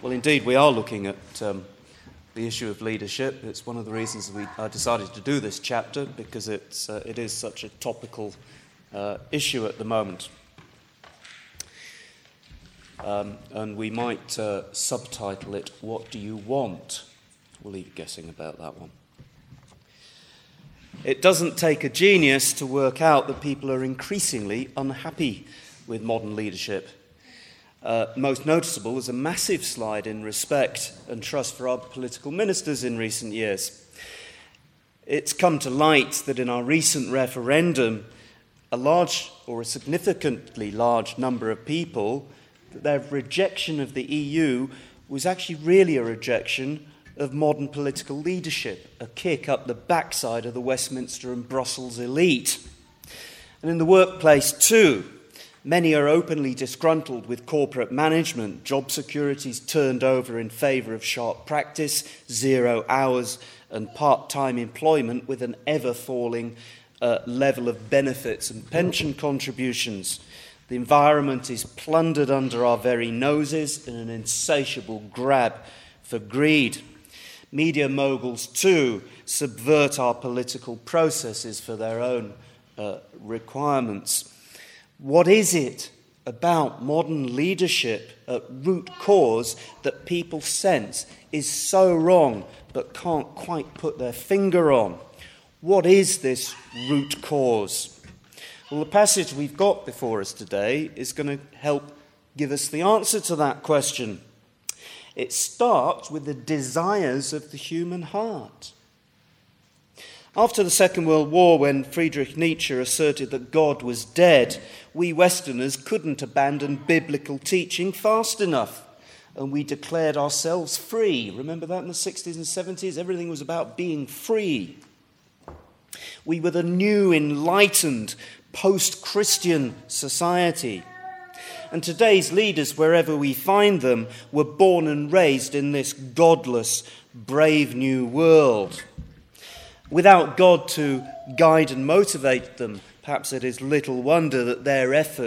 Well, indeed, we are looking at the issue of leadership. It's one of the reasons I decided to do this chapter, because it is such a topical issue at the moment. And we might subtitle it, "What Do You Want?" We'll leave guessing about that one. It doesn't take a genius to work out that people are increasingly unhappy with modern leadership. Most noticeable is a massive slide in respect and trust for our political ministers in recent years. It's come to light that in our recent referendum, a significantly large number of people, their rejection of the EU was actually really a rejection of modern political leadership, a kick up the backside of the Westminster and Brussels elite. And in the workplace too, many are openly disgruntled with corporate management. Job security's turned over in favour of sharp practice, 0 hours and part-time employment with an ever-falling level of benefits and pension contributions. The environment is plundered under our very noses in an insatiable grab for greed. Media moguls, too, subvert our political processes for their own requirements. What is it about modern leadership at root cause that people sense is so wrong but can't quite put their finger on? What is this root cause? Well, the passage we've got before us today is going to help give us the answer to that question. It starts with the desires of the human heart. After the Second World War, when Friedrich Nietzsche asserted that God was dead, we Westerners couldn't abandon biblical teaching fast enough, and we declared ourselves free. Remember that in the 60s and 70s? Everything was about being free. We were the new, enlightened, post-Christian society. And today's leaders, wherever we find them, were born and raised in this godless, brave new world. Without God to guide and motivate them, perhaps it is little wonder that the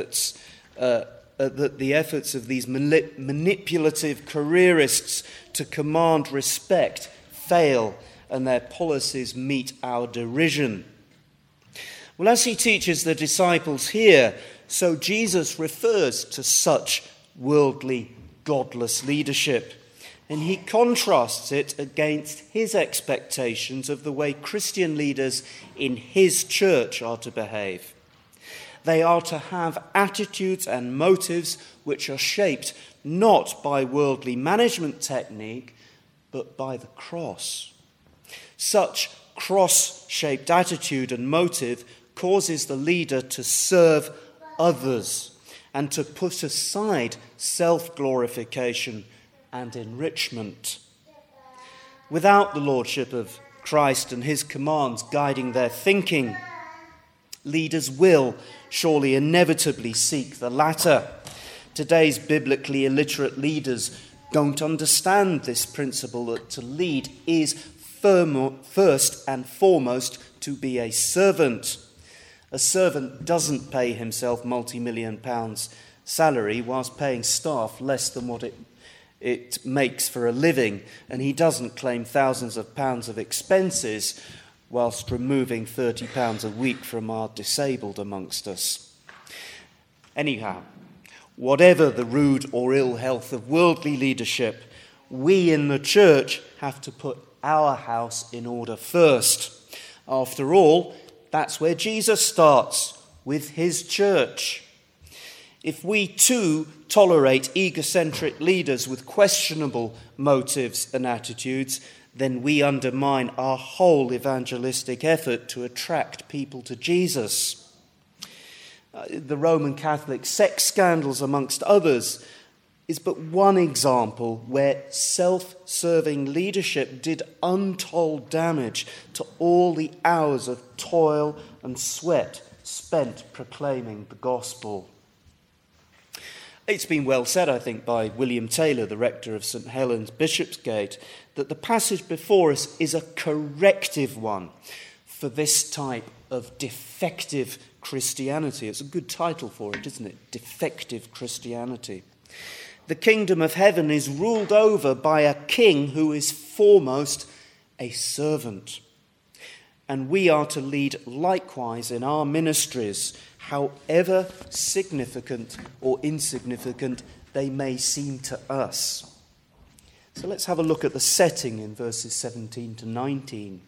efforts of these manipulative careerists to command respect fail and their policies meet our derision. Well, as he teaches the disciples here, so Jesus refers to such worldly, godless leadership. And he contrasts it against his expectations of the way Christian leaders in his church are to behave. They are to have attitudes and motives which are shaped not by worldly management technique, but by the cross. Such cross-shaped attitude and motive causes the leader to serve others and to put aside self-glorification and enrichment. Without the lordship of Christ and his commands guiding their thinking, leaders will surely inevitably seek the latter. Today's biblically illiterate leaders don't understand this principle that to lead is first and foremost to be a servant. A servant doesn't pay himself multi-million pounds salary whilst paying staff less than what it makes for a living, and he doesn't claim thousands of pounds of expenses whilst removing £30 a week from our disabled amongst us. Anyhow, whatever the rude or ill health of worldly leadership, we in the church have to put our house in order first. After all, that's where Jesus starts, with his church. If we too tolerate egocentric leaders with questionable motives and attitudes, then we undermine our whole evangelistic effort to attract people to Jesus. The Roman Catholic sex scandals, amongst others, is but one example where self-serving leadership did untold damage to all the hours of toil and sweat spent proclaiming the gospel. It's been well said, I think, by William Taylor, the rector of St. Helens, Bishopsgate, that the passage before us is a corrective one for this type of defective Christianity. It's a good title for it, isn't it? Defective Christianity. the kingdom of heaven is ruled over by a king who is foremost a servant. And we are to lead likewise in our ministries, however significant or insignificant they may seem to us. So let's have a look at the setting in verses 17 to 19.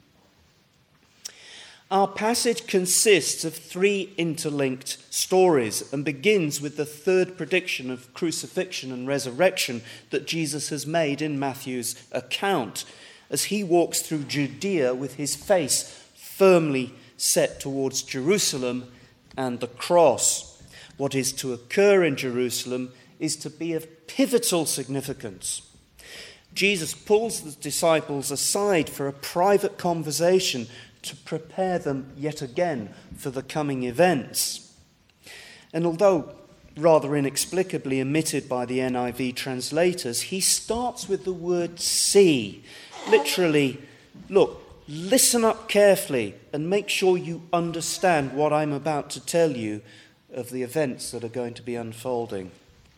Our passage consists of three interlinked stories and begins with the third prediction of crucifixion and resurrection that Jesus has made in Matthew's account as he walks through Judea with his face firmly set towards Jerusalem and the cross. What is to occur in Jerusalem is to be of pivotal significance. Jesus pulls the disciples aside for a private conversation to prepare them yet again for the coming events. And although rather inexplicably omitted by the NIV translators, he starts with the word see. Literally, look, listen up carefully and make sure you understand what I'm about to tell you of the events that are going to be unfolding.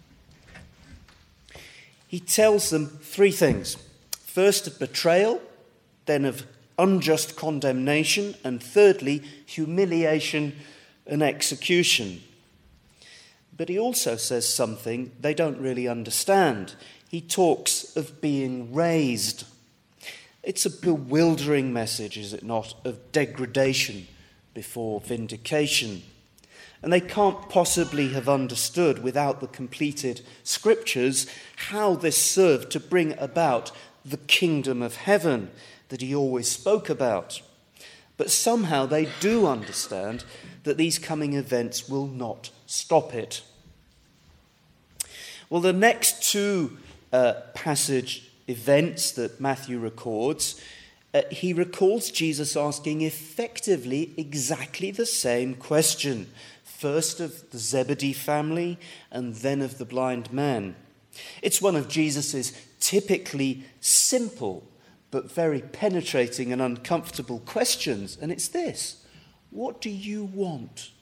He tells them three things. First, of betrayal, then of unjust condemnation, and thirdly, humiliation and execution. But he also says something they don't really understand. He talks of being raised. It's a bewildering message, is it not, of degradation before vindication. And they can't possibly have understood without the completed scriptures how this served to bring about the kingdom of heaven that he always spoke about. But somehow they do understand that these coming events will not stop it. Well, the next two passage events that Matthew records, he recalls Jesus asking effectively exactly the same question. First of the Zebedee family and then of the blind man. It's one of Jesus' typically simple but very penetrating and uncomfortable questions. And it's this: what do you want?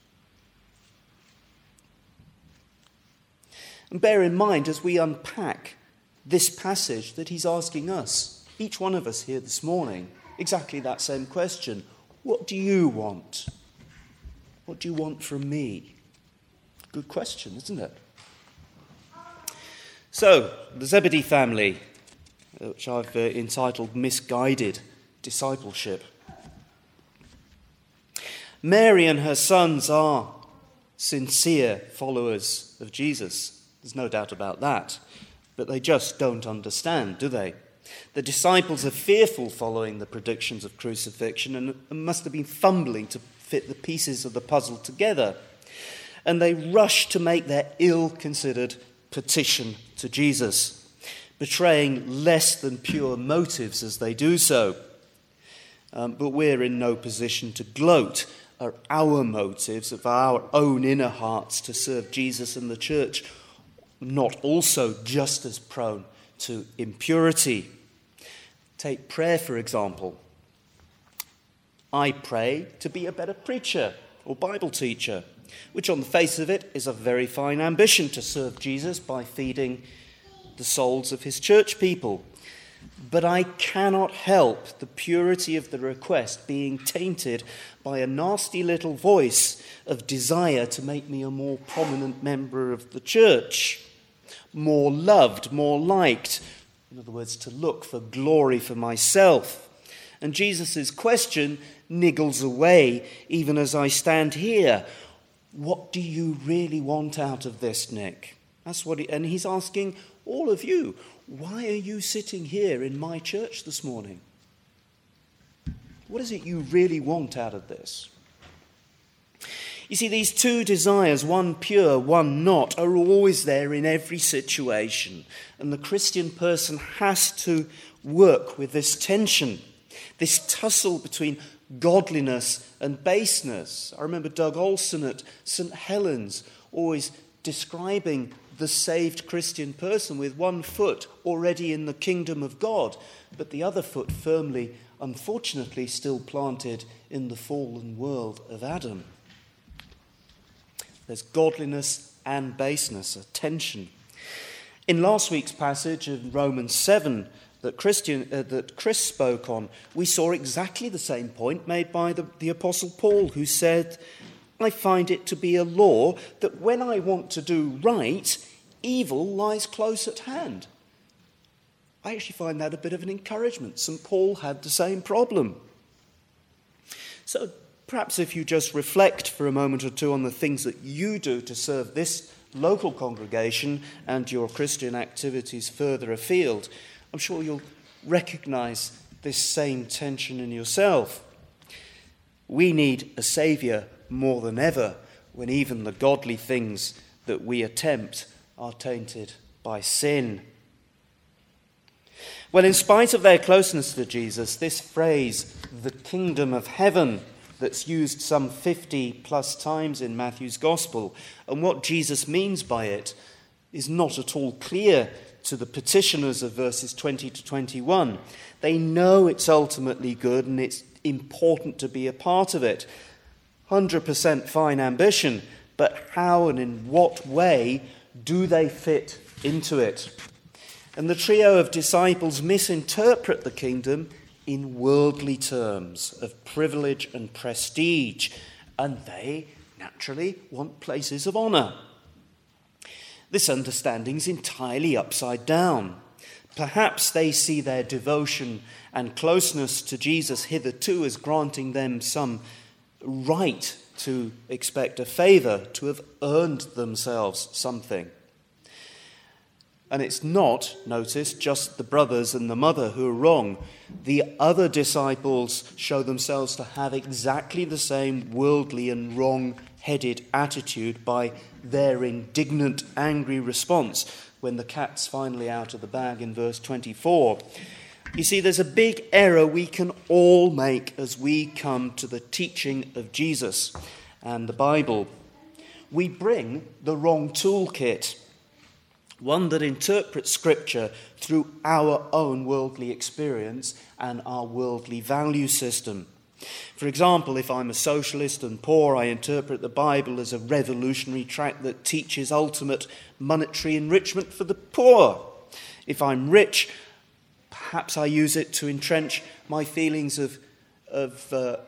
And bear in mind as we unpack this passage that he's asking us, each one of us here this morning, exactly that same question. What do you want? What do you want from me? Good question, isn't it? So, the Zebedee family, which I've entitled Misguided Discipleship. Mary and her sons are sincere followers of Jesus. There's no doubt about that. But they just don't understand, do they? The disciples are fearful following the predictions of crucifixion and must have been fumbling to fit the pieces of the puzzle together. And they rush to make their ill-considered petition to Jesus, betraying less than pure motives as they do so. But we're in no position to gloat at our motives of our own inner hearts to serve Jesus and the church, not also just as prone to impurity. Take prayer, for example. I pray to be a better preacher or Bible teacher, which on the face of it is a very fine ambition to serve Jesus by feeding the souls of his church people. But I cannot help the purity of the request being tainted by a nasty little voice of desire to make me a more prominent member of the church, more loved, more liked. In other words, to look for glory for myself. And Jesus' question niggles away even as I stand here. What do you really want out of this, Nick? That's what and he's asking all of you, why are you sitting here in my church this morning? What is it you really want out of this? You see, these two desires, one pure, one not, are always there in every situation. And the Christian person has to work with this tension, this tussle between godliness and baseness. I remember Doug Olson at St. Helens always describing the saved Christian person with one foot already in the kingdom of God, but the other foot firmly, unfortunately, still planted in the fallen world of Adam. There's godliness and baseness, a tension. In last week's passage in Romans 7 that Chris spoke on, we saw exactly the same point made by the Apostle Paul, who said, I find it to be a law that when I want to do right, evil lies close at hand. I actually find that a bit of an encouragement. St. Paul had the same problem. So perhaps if you just reflect for a moment or two on the things that you do to serve this local congregation and your Christian activities further afield, I'm sure you'll recognize this same tension in yourself. We need a saviour more than ever when even the godly things that we attempt are tainted by sin. Well, in spite of their closeness to Jesus, this phrase, the kingdom of heaven, that's used some 50 plus times in Matthew's Gospel, and what Jesus means by it is not at all clear to the petitioners of verses 20 to 21. They know it's ultimately good and it's important to be a part of it. 100% fine ambition, but how and in what way do they fit into it? And the trio of disciples misinterpret the kingdom in worldly terms of privilege and prestige, and they naturally want places of honour. This understanding is entirely upside down. Perhaps they see their devotion and closeness to Jesus hitherto as granting them some right to expect a favour, to have earned themselves something. And it's not, notice, just the brothers and the mother who are wrong. The other disciples show themselves to have exactly the same worldly and wrong-headed attitude by their indignant, angry response when the cat's finally out of the bag in verse 24. You see, there's a big error we can all make as we come to the teaching of Jesus and the Bible. We bring the wrong toolkit, one that interprets Scripture through our own worldly experience and our worldly value system. For example, if I'm a socialist and poor, I interpret the Bible as a revolutionary tract that teaches ultimate monetary enrichment for the poor. If I'm rich, perhaps I use it to entrench my feelings of a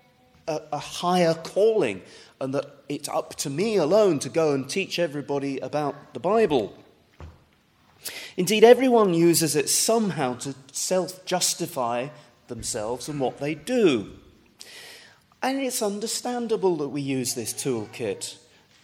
higher calling, and that it's up to me alone to go and teach everybody about the Bible. Indeed, everyone uses it somehow to self-justify themselves and what they do. And it's understandable that we use this toolkit.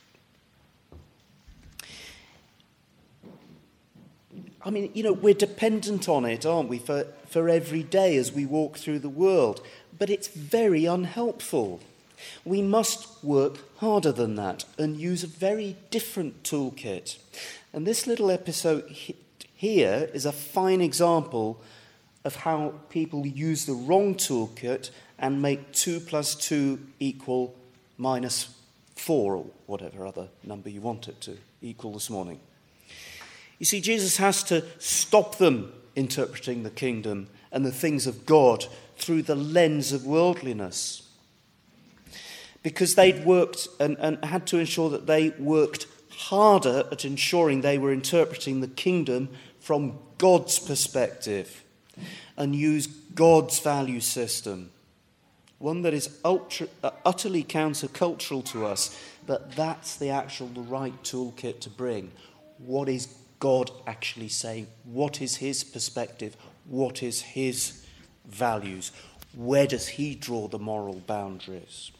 I mean, we're dependent on it, aren't we, for every day as we walk through the world. But it's very unhelpful. We must work harder than that and use a very different toolkit. And this little episode here is a fine example of how people use the wrong toolkit and make 2 + 2 = -4, or whatever other number you want it to equal this morning. You see, Jesus has to stop them interpreting the kingdom and the things of God through the lens of worldliness, because they'd worked and had to ensure that they worked harder at ensuring they were interpreting the kingdom from God's perspective and use God's value system, one that is utterly countercultural to us, but that's the right toolkit to bring. What is God actually saying? What is his perspective? What is his values? Where does he draw the moral boundaries?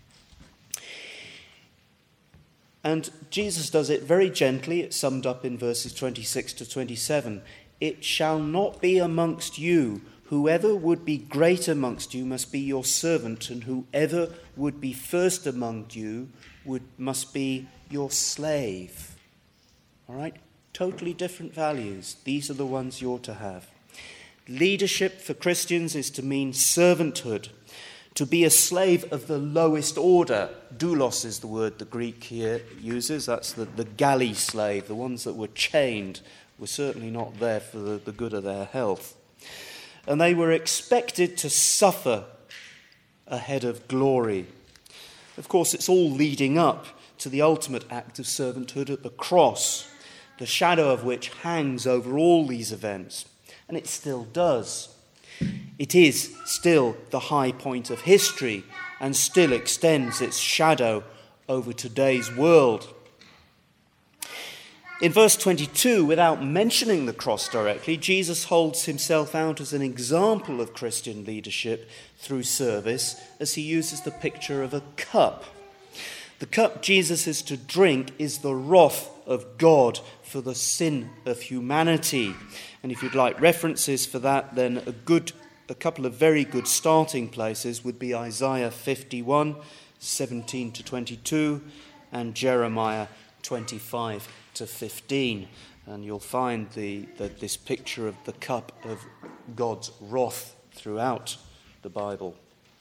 And Jesus does it very gently. It's summed up in verses 26 to 27. It shall not be amongst you. Whoever would be great amongst you must be your servant, and whoever would be first among you must be your slave. All right? Totally different values. These are the ones you're to have. Leadership for Christians is to mean servanthood. To be a slave of the lowest order. Doulos is the word the Greek here uses. That's the galley slave. The ones that were chained were certainly not there for the good of their health. And they were expected to suffer ahead of glory. Of course, it's all leading up to the ultimate act of servanthood at the cross. the shadow of which hangs over all these events. And it still does. It is still the high point of history and still extends its shadow over today's world. In verse 22, without mentioning the cross directly, Jesus holds himself out as an example of Christian leadership through service as he uses the picture of a cup. The cup Jesus is to drink is the wrath of God for the sin of humanity. And if you'd like references for that, then a couple of very good starting places would be Isaiah 51, 17 to 22, and Jeremiah 25 to 15. And you'll find this picture of the cup of God's wrath throughout the Bible.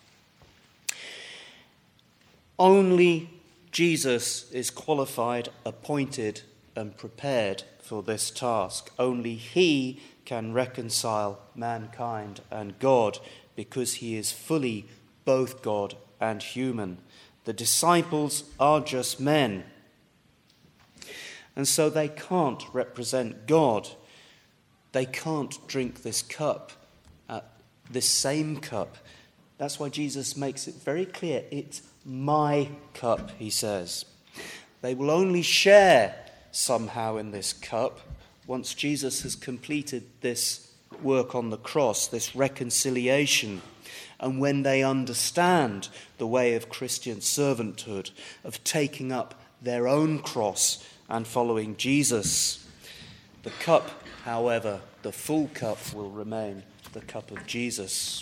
Only Jesus is qualified, appointed, and prepared for this task. Only he can reconcile mankind and God because he is fully both God and human. The disciples are just men, and so they can't represent God. They can't drink this cup, this same cup. That's why Jesus makes it very clear. It's my cup, he says. They will only share somehow in this cup once Jesus has completed this work on the cross, this reconciliation, and when they understand the way of Christian servanthood, of taking up their own cross and following Jesus. The cup, however, the full cup, will remain the cup of Jesus.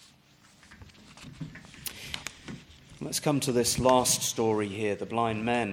Let's come to this last story here, the blind men.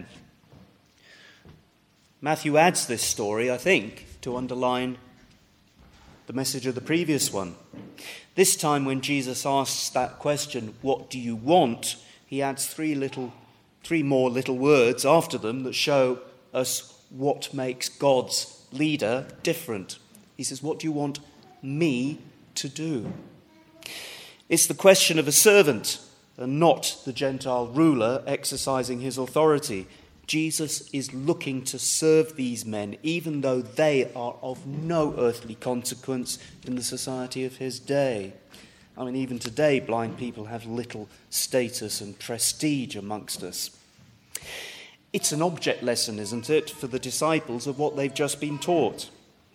Matthew adds this story, I think, to underline the message of the previous one. This time when Jesus asks that question, what do you want? He adds three more little words after them that show us what makes God's leader different. He says, what do you want me to do? It's the question of a servant and not the Gentile ruler exercising his authority. Jesus is looking to serve these men, even though they are of no earthly consequence in the society of his day. I mean, even today, blind people have little status and prestige amongst us. It's an object lesson, isn't it, for the disciples of what they've just been taught.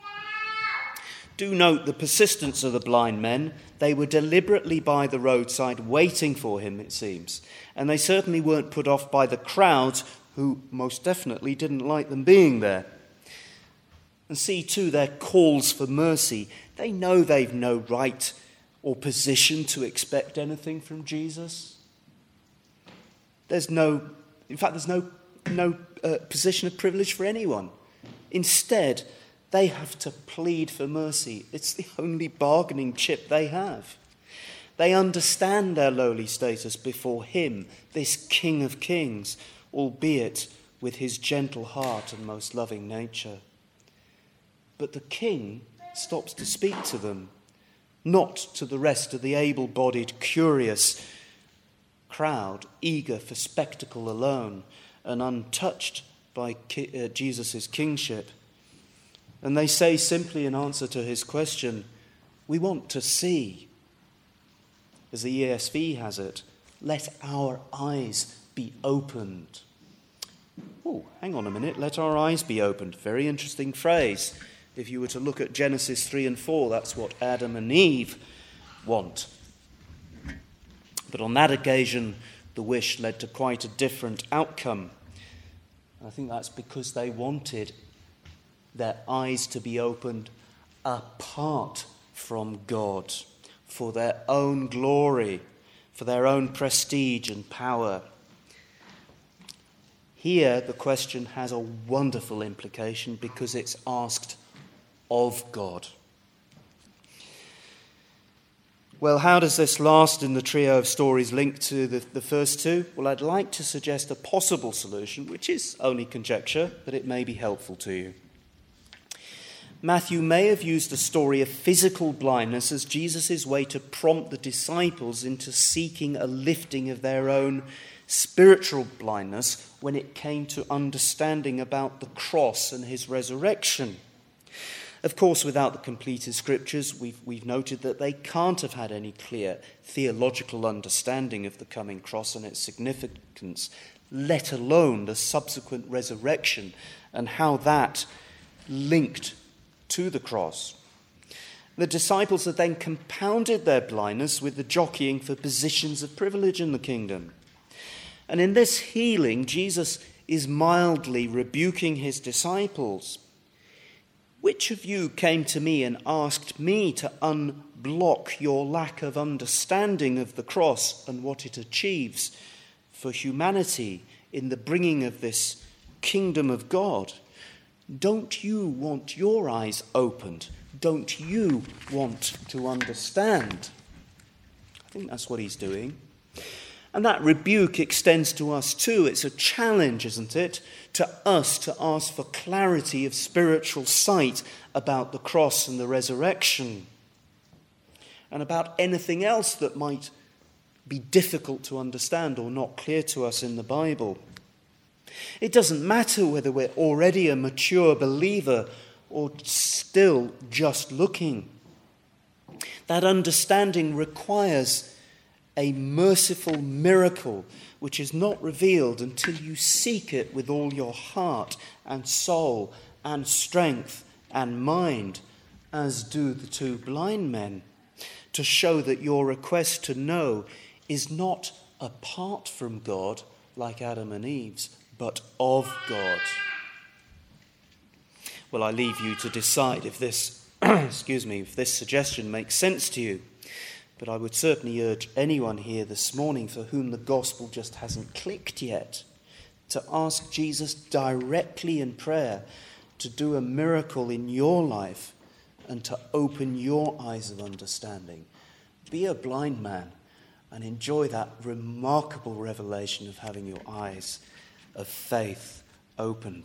Do note the persistence of the blind men. They were deliberately by the roadside waiting for him, it seems. And they certainly weren't put off by the crowds, who most definitely didn't like them being there. And see, too, their calls for mercy. They know they've no right or position to expect anything from Jesus. There's no position of privilege for anyone. Instead, they have to plead for mercy. It's the only bargaining chip they have. They understand their lowly status before him, this King of Kings, albeit with his gentle heart and most loving nature. But the king stops to speak to them, not to the rest of the able-bodied, curious crowd, eager for spectacle alone and untouched by Jesus' kingship. And they say simply in answer to his question, we want to see. As the ESV has it, let our eyes be opened. Oh, hang on a minute, let our eyes be opened. Very interesting phrase. If you were to look at Genesis 3 and 4, that's what Adam and Eve want. But on that occasion, the wish led to quite a different outcome. I think that's because they wanted their eyes to be opened apart from God, for their own glory, for their own prestige and power. Here, the question has a wonderful implication because it's asked of God. Well, how does this last in the trio of stories link to the first two? Well, I'd like to suggest a possible solution, which is only conjecture, but it may be helpful to you. Matthew may have used the story of physical blindness as Jesus' way to prompt the disciples into seeking a lifting of their own spiritual blindness when it came to understanding about the cross and his resurrection. Of course, without the completed scriptures, we've noted that they can't have had any clear theological understanding of the coming cross and its significance, let alone the subsequent resurrection and how that linked to the cross. The disciples had then compounded their blindness with the jockeying for positions of privilege in the kingdom. And in this healing, Jesus is mildly rebuking his disciples. Which of you came to me and asked me to unblock your lack of understanding of the cross and what it achieves for humanity in the bringing of this kingdom of God? Don't you want your eyes opened? Don't you want to understand? I think that's what he's doing. And that rebuke extends to us too. It's a challenge, isn't it, to us to ask for clarity of spiritual sight about the cross and the resurrection, and about anything else that might be difficult to understand or not clear to us in the Bible. It doesn't matter whether we're already a mature believer or still just looking. That understanding requires a merciful miracle which is not revealed until you seek it with all your heart and soul and strength and mind, as do the two blind men, to show that your request to know is not apart from God, like Adam and Eve's, but of God. Well, I leave you to decide if this, if this suggestion makes sense to you. But I would certainly urge anyone here this morning for whom the gospel just hasn't clicked yet to ask Jesus directly in prayer to do a miracle in your life and to open your eyes of understanding. Be a blind man and enjoy that remarkable revelation of having your eyes of faith opened.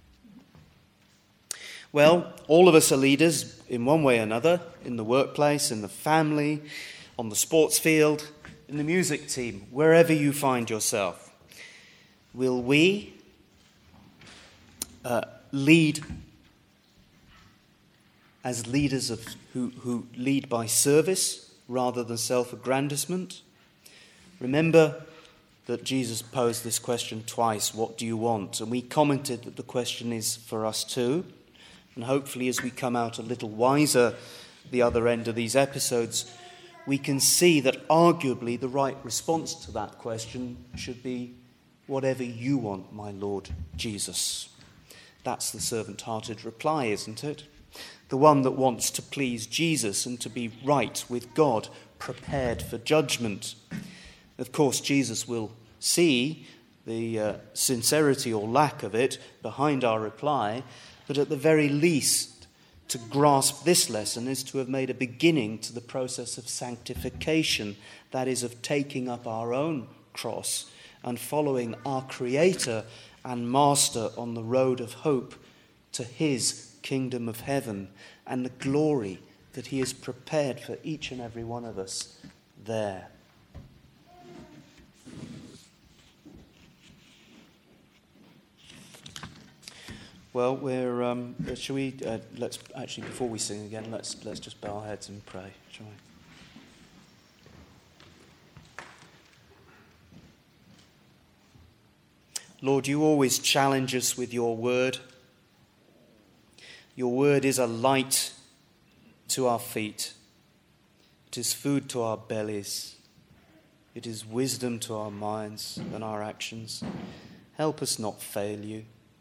Well, all of us are leaders in one way or another, in the workplace, in the family, on the sports field, in the music team, wherever you find yourself. Will we lead as leaders who lead by service rather than self-aggrandizement? Remember that Jesus posed this question twice, what do you want? And we commented that the question is for us too. And hopefully as we come out a little wiser the other end of these episodes, we can see that arguably the right response to that question should be, whatever you want, my Lord Jesus. That's the servant-hearted reply, isn't it? The one that wants to please Jesus and to be right with God, prepared for judgment. Of course, Jesus will see the sincerity or lack of it behind our reply, but at the very least, to grasp this lesson is to have made a beginning to the process of sanctification, that is, of taking up our own cross and following our Creator and Master on the road of hope to his kingdom of heaven and the glory that he has prepared for each and every one of us there. Well, shall we? Let's actually, before we sing again, let's just bow our heads and pray, shall we? Lord, you always challenge us with your word. Your word is a light to our feet. It is food to our bellies. It is wisdom to our minds and our actions. Help us not fail you.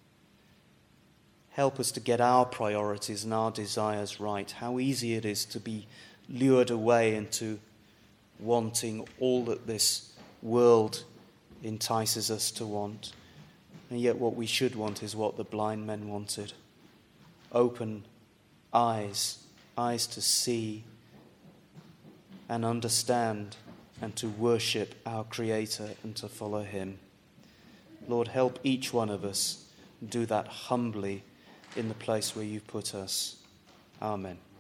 Help us to get our priorities and our desires right. How easy it is to be lured away into wanting all that this world entices us to want. And yet what we should want is what the blind men wanted. Open eyes to see and understand and to worship our Creator and to follow him. Lord, help each one of us do that humbly in the place where you've put us. Amen.